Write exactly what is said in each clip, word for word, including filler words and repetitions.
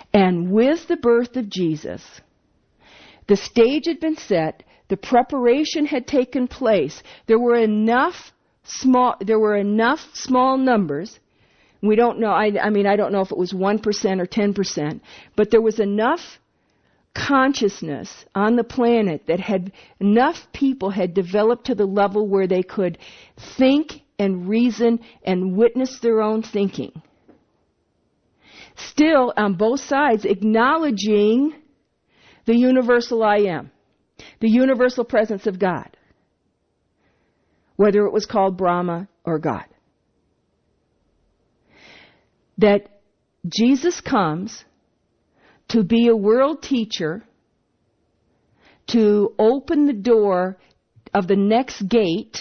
And with the birth of Jesus, the stage had been set, the preparation had taken place. There were enough small, there were enough small numbers. We don't know, I, I mean, I don't know if it was one percent or ten percent, but there was enough consciousness on the planet that had, enough people had developed to the level where they could think and reason and witness their own thinking. Still, on both sides, acknowledging the universal I am, the universal presence of God, whether it was called Brahma or God. That Jesus comes to be a world teacher, to open the door of the next gate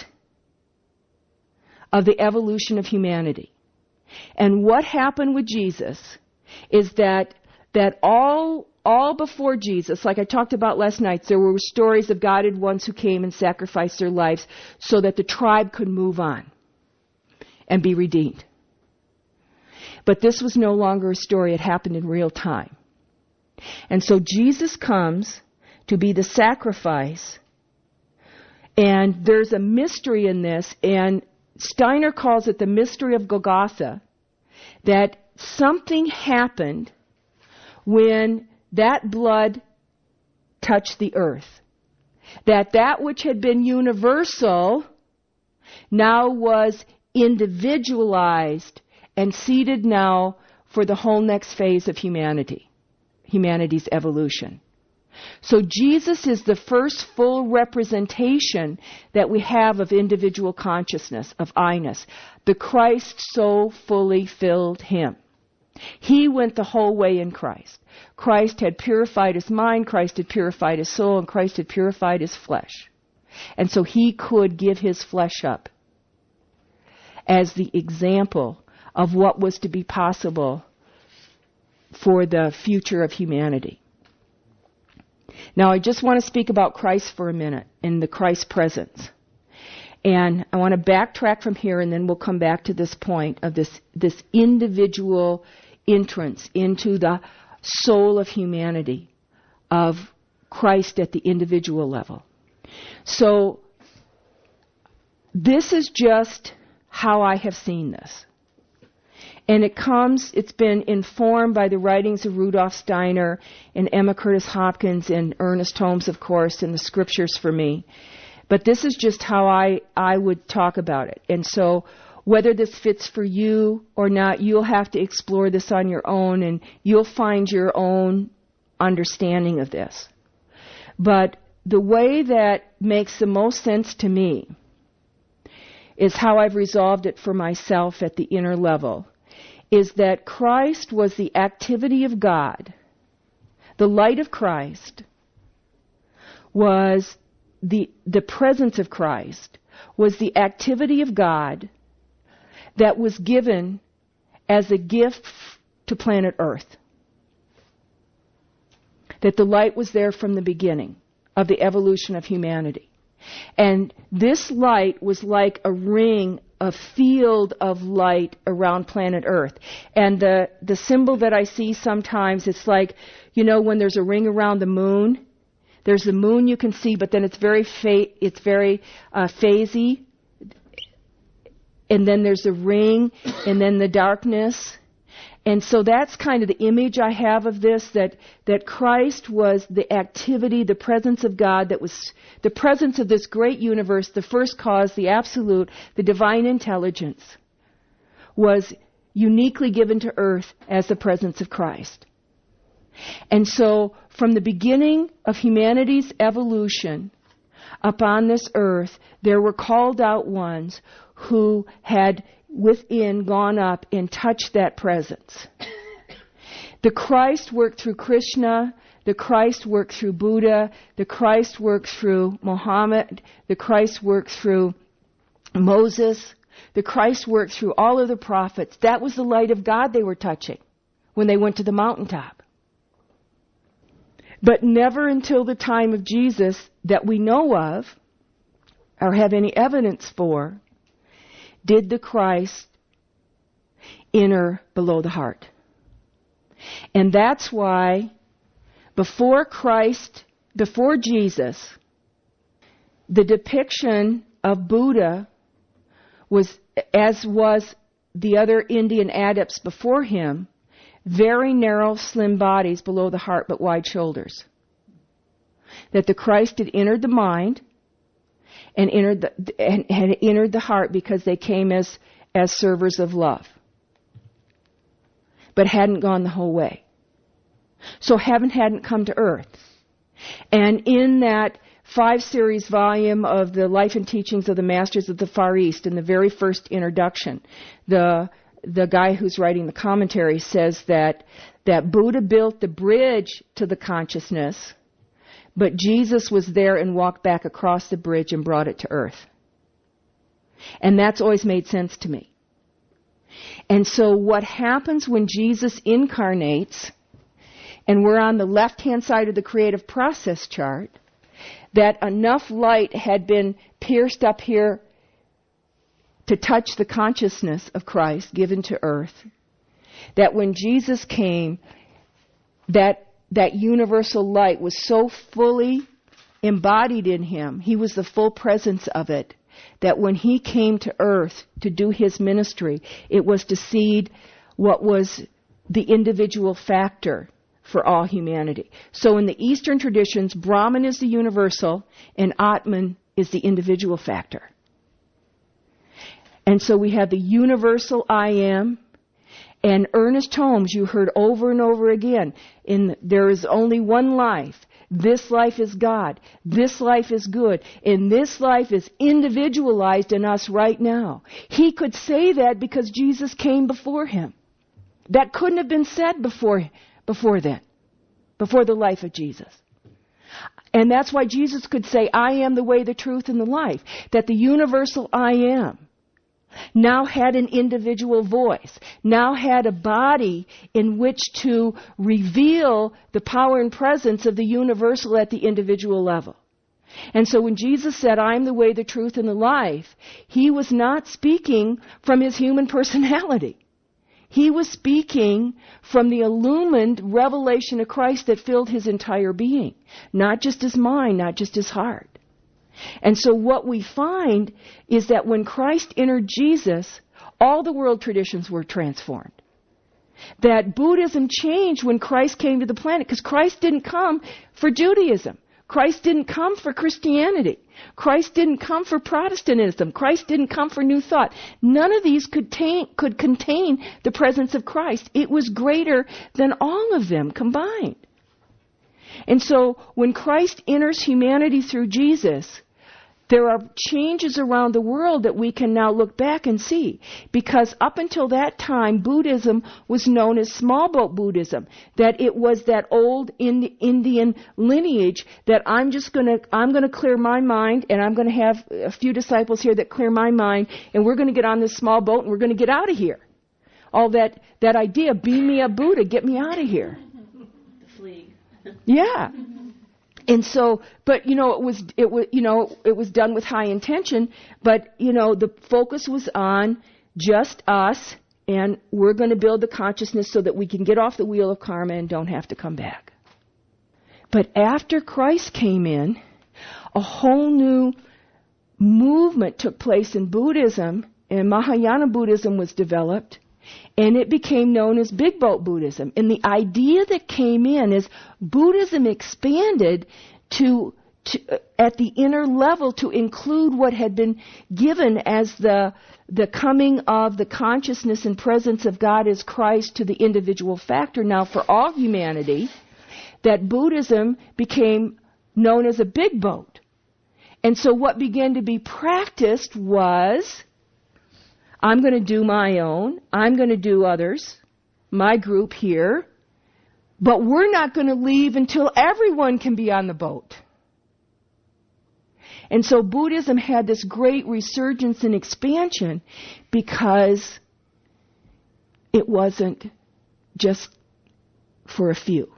of the evolution of humanity. And what happened with Jesus is that that all all before Jesus, like I talked about last night, there were stories of guided ones who came and sacrificed their lives so that the tribe could move on and be redeemed. But this was no longer a story. It happened in real time. And so Jesus comes to be the sacrifice. And there's a mystery in this. And Steiner calls it the mystery of Golgotha. That something happened when that blood touched the earth. That that which had been universal now was individualized and seated now for the whole next phase of humanity, humanity's evolution. So Jesus is the first full representation that we have of individual consciousness, of I-ness. The Christ so fully filled him. He went the whole way in Christ. Christ had purified his mind, Christ had purified his soul, and Christ had purified his flesh. And so he could give his flesh up as the example of what was to be possible for the future of humanity. Now, I just want to speak about Christ for a minute and the Christ presence. And I want to backtrack from here, and then we'll come back to this point of this, this individual entrance into the soul of humanity, of Christ at the individual level. So, this is just how I have seen this. And it comes, it's been informed by the writings of Rudolf Steiner and Emma Curtis Hopkins and Ernest Holmes, of course, and the scriptures for me. But this is just how I, I would talk about it. And so whether this fits for you or not, you'll have to explore this on your own, and you'll find your own understanding of this. But the way that makes the most sense to me is how I've resolved it for myself at the inner level, is that Christ was the activity of God. The light of Christ was the, the presence of Christ was the activity of God that was given as a gift to planet Earth. That the light was there from the beginning of the evolution of humanity. And this light was like a ring, a field of light around planet Earth. And the, the symbol that I see sometimes, it's like, you know, when there's a ring around the moon, there's the moon you can see, but then it's very fa- it's very uh, phasey. And then there's a ring, and then the darkness. And so that's kind of the image I have of this, that, that Christ was the activity, the presence of God, that was the presence of this great universe, the first cause, the absolute, the divine intelligence, was uniquely given to earth as the presence of Christ. And so from the beginning of humanity's evolution upon this earth, there were called out ones who had within gone up and touched that presence. The Christ worked through Krishna, the Christ worked through Buddha, the Christ worked through Muhammad, the Christ worked through Moses, the Christ worked through all of the prophets. That was the light of God they were touching when they went to the mountaintop. But never until the time of Jesus that we know of, or have any evidence for, did the Christ enter below the heart. And that's why before Christ, before Jesus, the depiction of Buddha was, as was the other Indian adepts before him, very narrow, slim bodies below the heart but wide shoulders. That the Christ had entered the mind and entered the, and had entered the heart because they came as, as servers of love, but hadn't gone the whole way. So heaven hadn't come to earth. And in that five series volume of the Life and Teachings of the Masters of the Far East, in the very first introduction, the the guy who's writing the commentary says that that Buddha built the bridge to the consciousness, but Jesus was there and walked back across the bridge and brought it to earth. And that's always made sense to me. And so what happens when Jesus incarnates, and we're on the left-hand side of the creative process chart, that enough light had been pierced up here to touch the consciousness of Christ given to earth, that when Jesus came, that that universal light was so fully embodied in him, he was the full presence of it, that when he came to earth to do his ministry, it was to seed what was the individual factor for all humanity. So in the Eastern traditions, Brahman is the universal and Atman is the individual factor. And so we have the universal I am. And Ernest Holmes, you heard over and over again, in there is only one life. This life is God. This life is good. And this life is individualized in us right now. He could say that because Jesus came before him. That couldn't have been said before before then, before the life of Jesus. And that's why Jesus could say, I am the way, the truth, and the life. That the universal I am now had an individual voice, now had a body in which to reveal the power and presence of the universal at the individual level. And so when Jesus said, I am the way, the truth, and the life, he was not speaking from his human personality. He was speaking from the illumined revelation of Christ that filled his entire being, not just his mind, not just his heart. And so what we find is that when Christ entered Jesus, all the world traditions were transformed. That Buddhism changed when Christ came to the planet, because Christ didn't come for Judaism. Christ didn't come for Christianity. Christ didn't come for Protestantism. Christ didn't come for New Thought. None of these could, ta- could contain the presence of Christ. It was greater than all of them combined. And so when Christ enters humanity through Jesus, there are changes around the world that we can now look back and see. Because up until that time, Buddhism was known as small boat Buddhism. That it was that old Indian lineage that I'm just gonna, I'm gonna clear my mind, and I'm gonna have a few disciples here that clear my mind, and we're gonna get on this small boat and we're gonna get out of here. All that, that idea, beam me up Buddha, get me out of here. The fleeing. Yeah. And so, but you know, it was, it was, you know, it was done with high intention, but you know, the focus was on just us, and we're going to build the consciousness so that we can get off the wheel of karma and don't have to come back. But after Christ came in, a whole new movement took place in Buddhism, and Mahayana Buddhism was developed. And it became known as Big Boat Buddhism. And the idea that came in is Buddhism expanded to, to uh, at the inner level to include what had been given as the the coming of the consciousness and presence of God as Christ to the individual factor. Now for all humanity, that Buddhism became known as a big boat. And so what began to be practiced was, I'm going to do my own. I'm going to do others, my group here. But we're not going to leave until everyone can be on the boat. And so Buddhism had this great resurgence and expansion because it wasn't just for a few.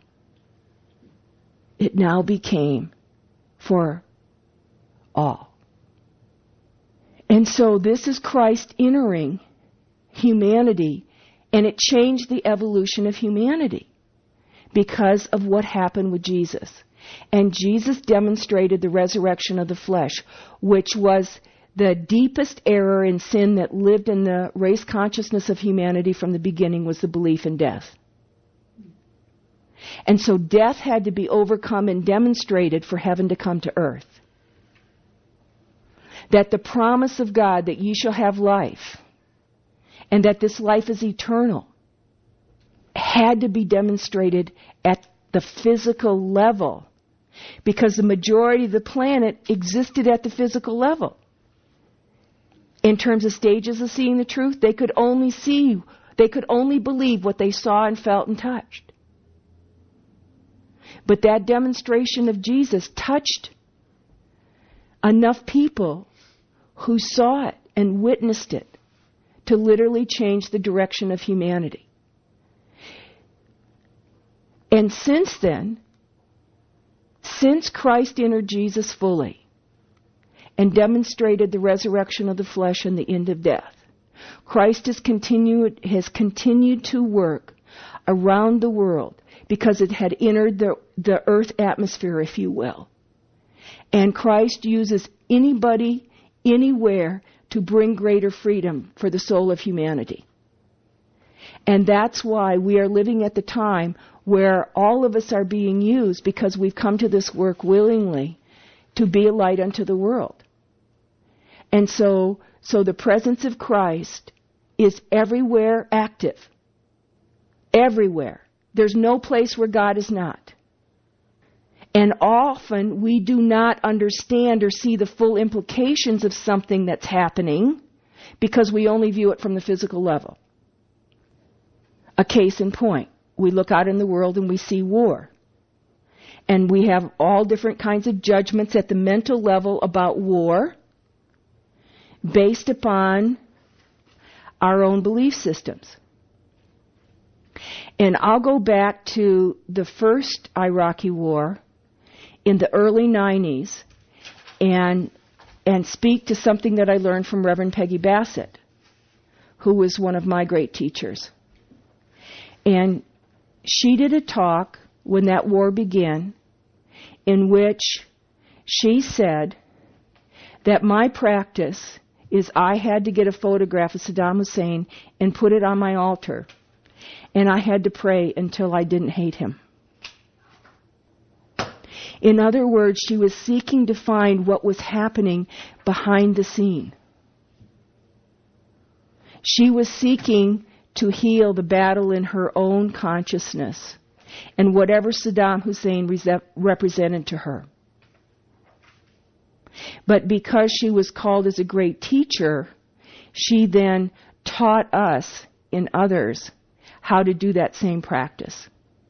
It now became for all. And so this is Christ entering humanity, and it changed the evolution of humanity. because of what happened with Jesus. And Jesus demonstrated the resurrection of the flesh, which was the deepest error in sin that lived in the race consciousness of humanity from the beginning, was the belief in death. And so death had to be overcome and demonstrated for heaven to come to earth. That the promise of God that ye shall have life, and that this life is eternal, had to be demonstrated at the physical level, because the majority of the planet existed at the physical level. In terms of stages of seeing the truth, they could only see, they could only believe what they saw and felt and touched. But that demonstration of Jesus touched enough people who saw it and witnessed it to literally change the direction of humanity. And since then, since Christ entered Jesus fully and demonstrated the resurrection of the flesh and the end of death, Christ has continued, has continued to work around the world because it had entered the, the earth atmosphere, if you will. And Christ uses anybody, anywhere, to bring greater freedom for the soul of humanity. And that's why we are living at the time where all of us are being used, because we've come to this work willingly to be a light unto the world. And so, so the presence of Christ is everywhere active. Everywhere. There's no place where God is not. And often we do not understand or see the full implications of something that's happening because we only view it from the physical level. A case in point, we look out in the world and we see war. And we have all different kinds of judgments at the mental level about war based upon our own belief systems. And I'll go back to the first Iraqi war in the early nineties and and speak to something that I learned from Reverend Peggy Bassett, who was one of my great teachers. And she did a talk when that war began in which she said that my practice is I had to get a photograph of Saddam Hussein and put it on my altar, and I had to pray until I didn't hate him. In other words, she was seeking to find what was happening behind the scene. She was seeking to heal the battle in her own consciousness and whatever Saddam Hussein re- represented to her. But because she was called as a great teacher, she then taught us and others how to do that same practice.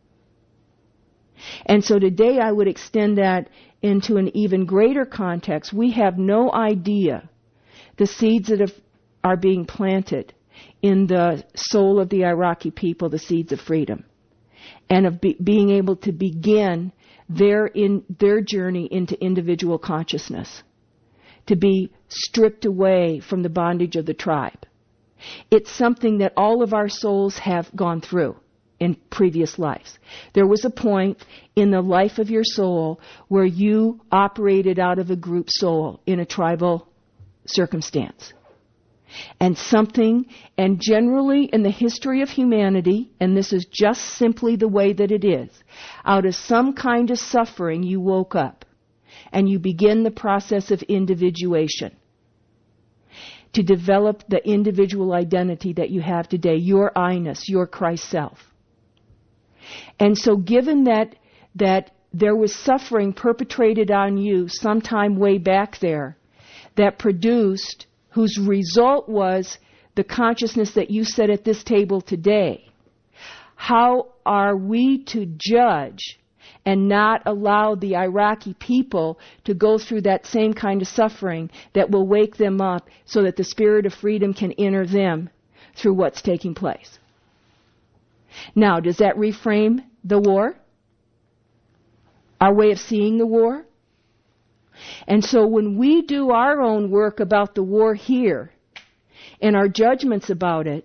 And so today I would extend that into an even greater context. We have no idea the seeds that have, are being planted in the soul of the Iraqi people, the seeds of freedom, and of be, being able to begin their in their journey into individual consciousness, to be stripped away from the bondage of the tribe. It's something that all of our souls have gone through in previous lives. There was a point in the life of your soul where you operated out of a group soul in a tribal circumstance. And something, and generally in the history of humanity, and this is just simply the way that it is, out of some kind of suffering you woke up and you begin the process of individuation to develop the individual identity that you have today, your I-ness, your Christ self. And so given that that there was suffering perpetrated on you sometime way back there that produced, whose result was the consciousness that you set at this table today, how are we to judge and not allow the Iraqi people to go through that same kind of suffering that will wake them up so that the spirit of freedom can enter them through what's taking place? Now, does that reframe the war? Our way of seeing the war? And so when we do our own work about the war here and our judgments about it,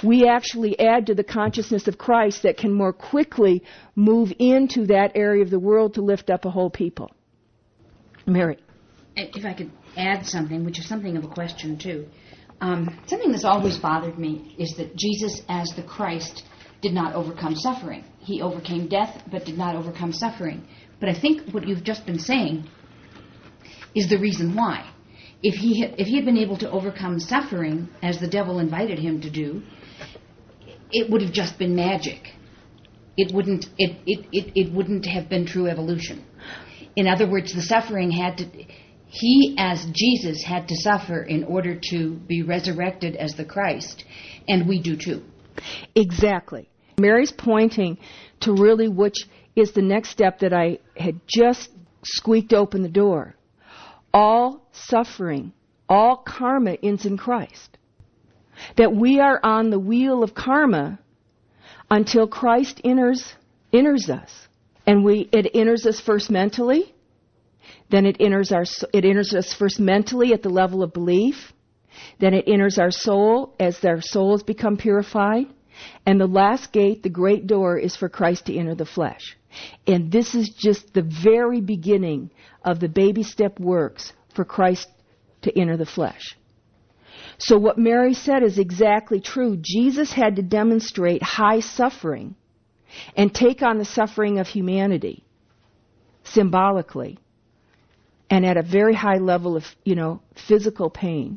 we actually add to the consciousness of Christ that can more quickly move into that area of the world to lift up a whole people. Mary. If I could add something, which is something of a question too. Um, something that's always bothered me is that Jesus, as the Christ, did not overcome suffering. He overcame death, but did not overcome suffering. But I think what you've just been saying is the reason why. If he had, if he had been able to overcome suffering, as the devil invited him to do, it would have just been magic. It wouldn't. It it it, it wouldn't have been true evolution. In other words, the suffering had to. He, as Jesus, had to suffer in order to be resurrected as the Christ, and we do too. Exactly. Mary's pointing to really which is the next step that I had just squeaked open the door. All suffering, all karma ends in Christ. That we are on the wheel of karma until Christ enters enters us. And we it enters us first mentally. Then it enters our it enters us first mentally at the level of belief. Then it enters our soul as our souls become purified. And the last gate, the great door, is for Christ to enter the flesh. And this is just the very beginning of the baby step works for Christ to enter the flesh. So what Mary said is exactly true. Jesus had to demonstrate high suffering and take on the suffering of humanity symbolically and at a very high level of, you know, physical pain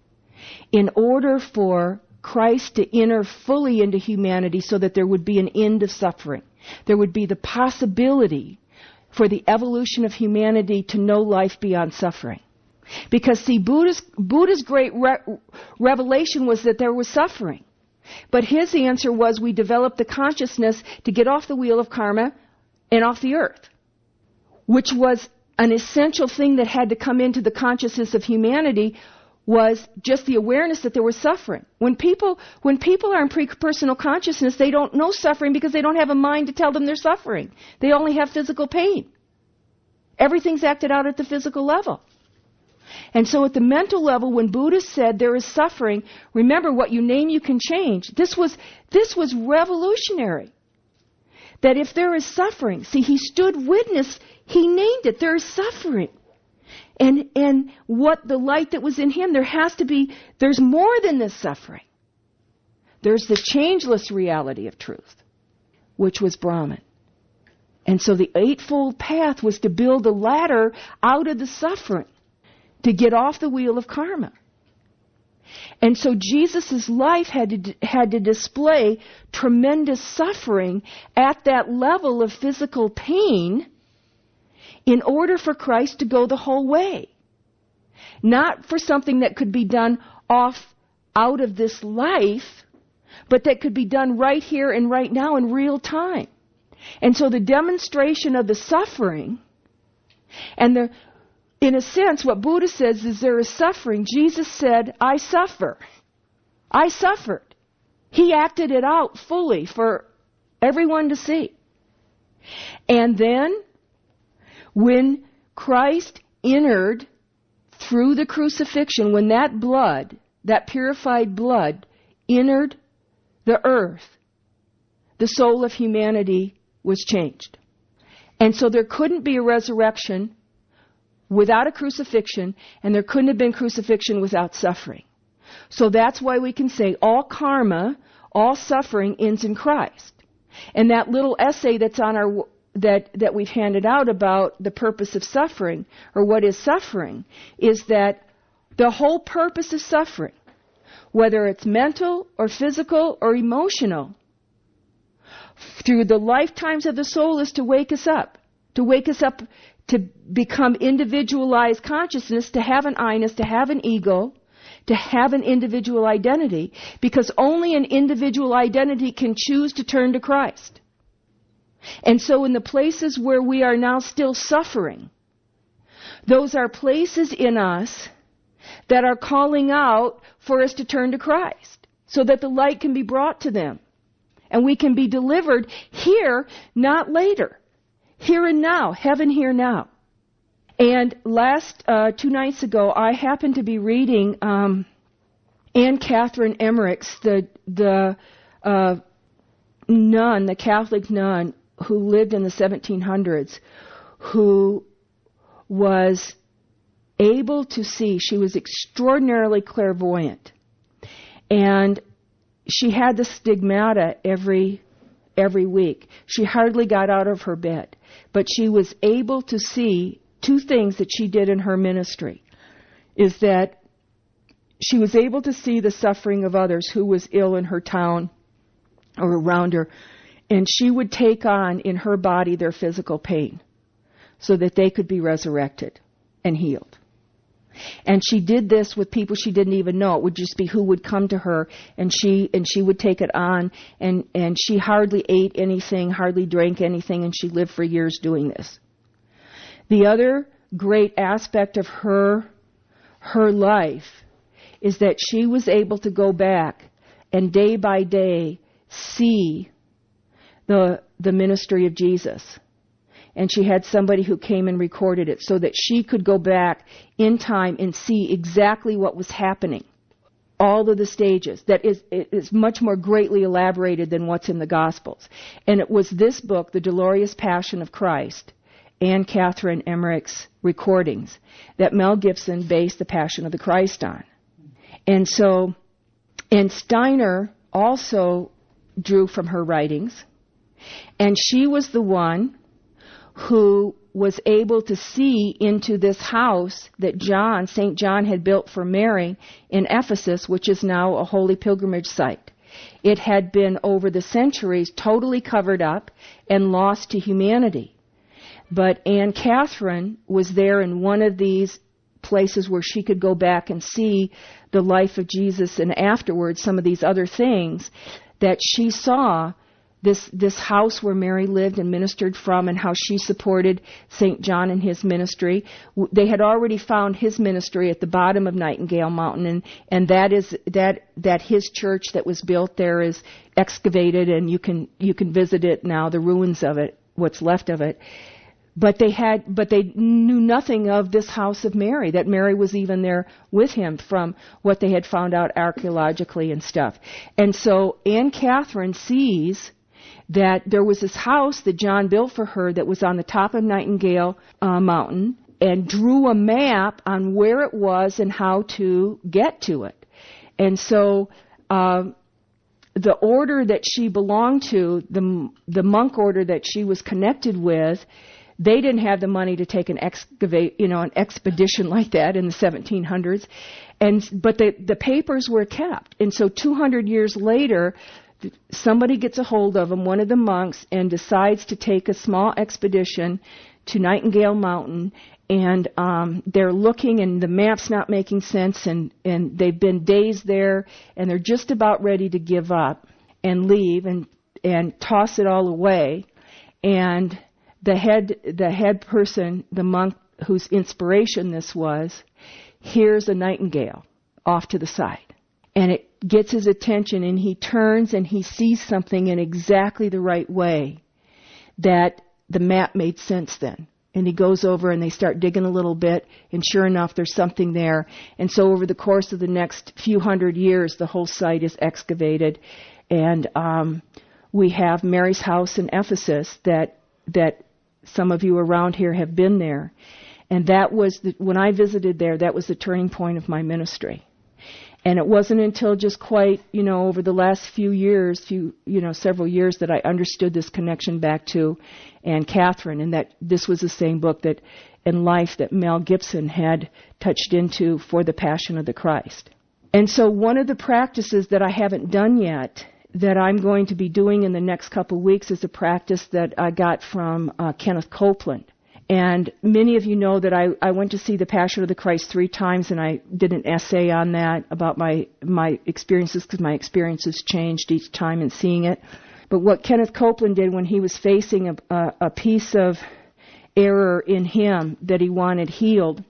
in order for Christ to enter fully into humanity so that there would be an end of suffering. There would be the possibility for the evolution of humanity to know life beyond suffering. Because, see, Buddha's, Buddha's great re- revelation was that there was suffering. But his answer was we developed the consciousness to get off the wheel of karma and off the earth, which was an essential thing that had to come into the consciousness of humanity was just the awareness that there was suffering. When people, when people are in pre-personal consciousness, they don't know suffering because they don't have a mind to tell them they're suffering. They only have physical pain. Everything's acted out at the physical level. And so at the mental level, when Buddha said there is suffering, remember what you name you can change. This was, this was revolutionary. That if there is suffering, see, he stood witness, he named it, there is suffering. And and what the light that was in him, there has to be, there's more than this suffering. There's the changeless reality of truth, which was Brahman. And so the Eightfold Path was to build a ladder out of the suffering, to get off the wheel of karma. And so Jesus' life had to, had to display tremendous suffering at that level of physical pain in order for Christ to go the whole way. Not for something that could be done off out of this life, but that could be done right here and right now in real time. And so the demonstration of the suffering and the, in a sense, what Buddha says is there is suffering. Jesus said, I suffer. I suffered. He acted it out fully for everyone to see. And then, when Christ entered through the crucifixion, when that blood, that purified blood, entered the earth, the soul of humanity was changed. And so there couldn't be a resurrection without a crucifixion, and there couldn't have been crucifixion without suffering. So that's why we can say all karma, all suffering ends in Christ. And that little essay that's on our that that we've handed out about the purpose of suffering, or what is suffering, is that the whole purpose of suffering, whether it's mental or physical or emotional, through the lifetimes of the soul, is to wake us up, to wake us up to become individualized consciousness, to have an I-ness, to have an ego, to have an individual identity, because only an individual identity can choose to turn to Christ. And so in the places where we are now still suffering, those are places in us that are calling out for us to turn to Christ, so that the light can be brought to them. And we can be delivered here, not later. Here and now. Heaven here now. And last, uh, two nights ago, I happened to be reading um, Anne Catherine Emmerichs, the the uh, nun, the Catholic nun who lived in the seventeen hundreds, who was able to see, she was extraordinarily clairvoyant, and she had the stigmata every every week. She hardly got out of her bed, but she was able to see two things that she did in her ministry, is that she was able to see the suffering of others who was ill in her town or around her, and she would take on in her body their physical pain so that they could be resurrected and healed. And she did this with people she didn't even know. It would just be who would come to her, and she and she would take it on, and, and she hardly ate anything, hardly drank anything, and she lived for years doing this. The other great aspect of her her life is that she was able to go back and day by day see the the ministry of Jesus. And she had somebody who came and recorded it so that she could go back in time and see exactly what was happening. All of the stages. That is, it is much more greatly elaborated than what's in the Gospels. And it was this book, The Dolorous Passion of Christ, Anne Catherine Emmerich's recordings, that Mel Gibson based The Passion of the Christ on. And so, and Steiner also drew from her writings. And she was the one who was able to see into this house that John, Saint John, had built for Mary in Ephesus, which is now a holy pilgrimage site. It had been, over the centuries, totally covered up and lost to humanity. But Anne Catherine was there in one of these places where she could go back and see the life of Jesus, and afterwards some of these other things that she saw. This this house where Mary lived and ministered from, and how she supported Saint John in his ministry. They had already found his ministry at the bottom of Nightingale Mountain, and, and that is that that his church that was built there is excavated, and you can you can visit it now, the ruins of it, what's left of it. But they had but they knew nothing of this house of Mary, that Mary was even there with him, from what they had found out archaeologically and stuff. And so Anne Catherine sees that there was this house that John built for her that was on the top of Nightingale uh, Mountain, and drew a map on where it was and how to get to it. And so uh, the order that she belonged to, the the monk order that she was connected with, they didn't have the money to take an excavate, you know, an expedition like that in the seventeen hundreds, and but the the papers were kept. And so two hundred years later, somebody gets a hold of them, one of the monks, and decides to take a small expedition to Nightingale Mountain, and um, they're looking, and the map's not making sense, and, and they've been days there, and they're just about ready to give up and leave and and toss it all away. And the head the head person, the monk whose inspiration this was, hears a nightingale off to the side. And it gets his attention, and he turns and he sees something in exactly the right way, that the map made sense then. And he goes over and they start digging a little bit, and sure enough, there's something there. And so over the course of the next few hundred years, the whole site is excavated. And um, we have Mary's house in Ephesus that that some of you around here have been there. And that was, the, when I visited there, that was the turning point of my ministry. And it wasn't until just quite, you know, over the last few years, few, you know, several years, that I understood this connection back to Anne Catherine, and that this was the same book that, in life, that Mel Gibson had touched into for The Passion of the Christ. And so one of the practices that I haven't done yet, that I'm going to be doing in the next couple of weeks, is a practice that I got from uh, Kenneth Copeland. And many of you know that I, I went to see The Passion of the Christ three times, and I did an essay on that about my, my experiences, because my experiences changed each time in seeing it. But what Kenneth Copeland did when he was facing a, a, a piece of error in him that he wanted healed,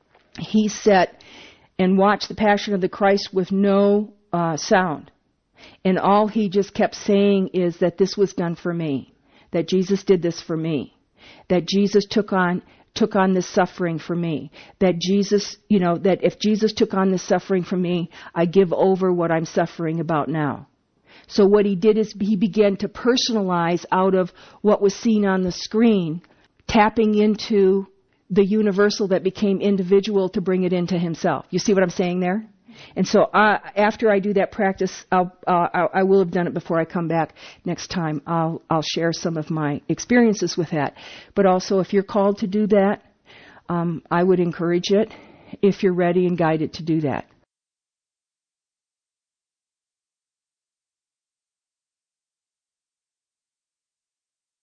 he sat and watched The Passion of the Christ with no uh, sound. And all he just kept saying is that this was done for me, that Jesus did this for me, that Jesus took on took on this suffering for me. That Jesus, you know, that if Jesus took on this suffering for me, I give over what I'm suffering about now. So what he did is he began to personalize out of what was seen on the screen, tapping into the universal that became individual to bring it into himself. You see what I'm saying there? And so uh, after I do that practice, I'll, uh, I, I will have done it before I come back next time. I'll, I'll share some of my experiences with that. But also, if you're called to do that, um, I would encourage it if you're ready and guided to do that.